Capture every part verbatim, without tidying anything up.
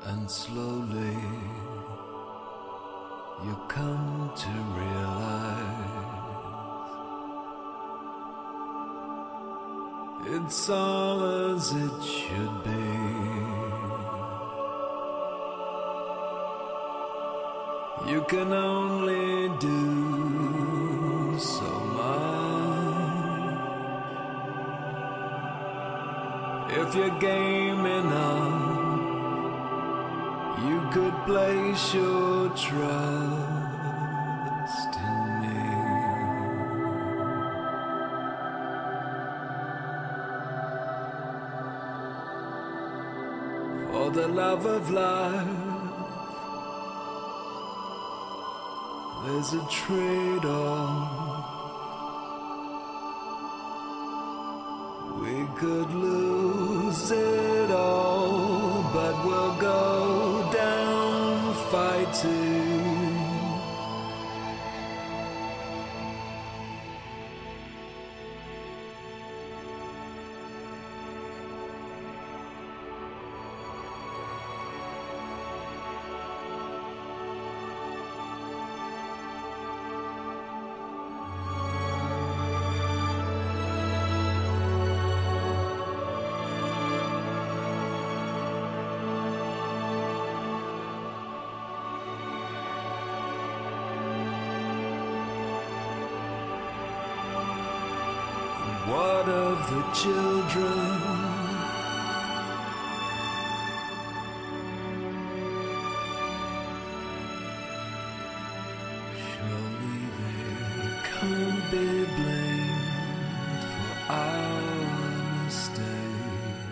And slowly you come to realize it's all as it should be. You can only do so much if you're game enough. You could place your trust in me. For the love of life, there's a trade-off. We could lose it all, but we'll go down fighting. What of the children? Surely they can't be blamed for our mistakes.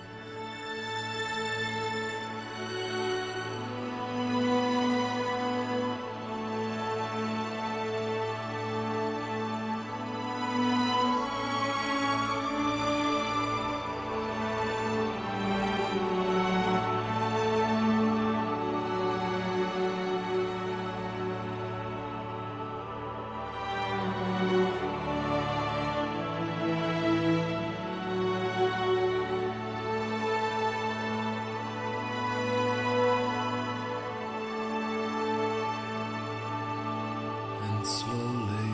Slowly,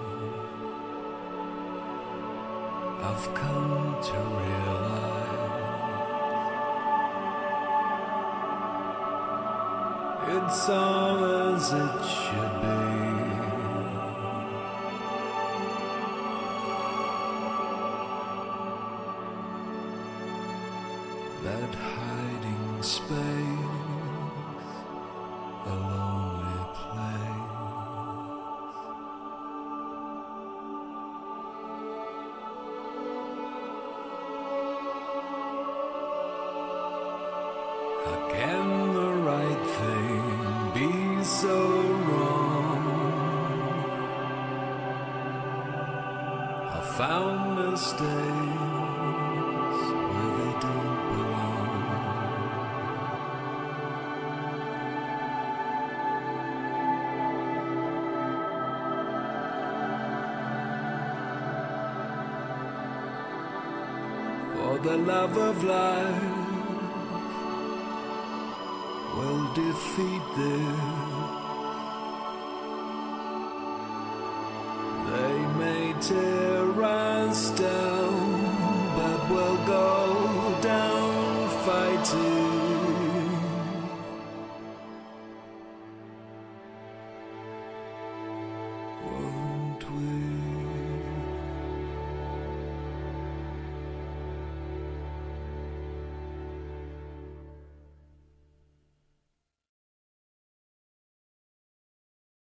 I've come to realize it's all as it should be. That hiding space, a lonely place. How can the right thing be so wrong? I found mistakes where they don't belong. For the love of life, will defeat this. They may tear us down, but we'll go down fighting.